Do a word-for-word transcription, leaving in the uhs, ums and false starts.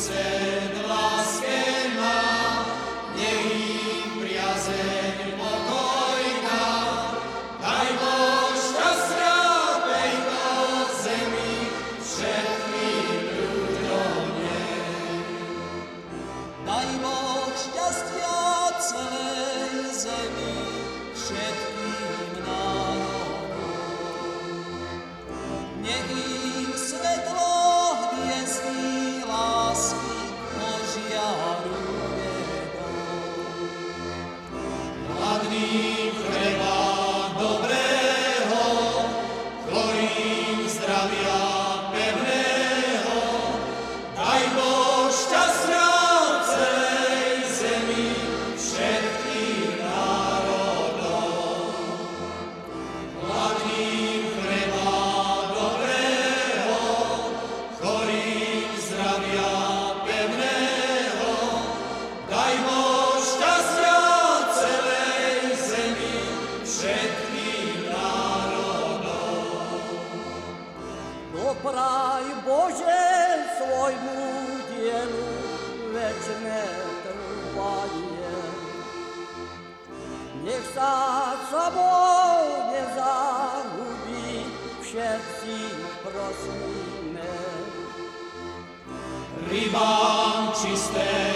sused láske má, nech im priazeň pokoj dá. Daj Boh šťastia tejto zemi, všetkým ľuďom nech. Daj Boh šťastia celej zemi, všetkým národom. Nech im svetlo hviezdy lásky ožiaruje dom. Hladným chleba dobrého, chorým zdravia pevného, daj Boh šťastia celej zemi, všetkým národom. Hladným chleba dobrého, chorým zdravia pevného, daj Boh šťastia celej zemi, všetkým národom. Dopraj Bože svojmu dielu večné trvanie. Nech sa sobou nezahubí, všetci prosíme. Rybám čisté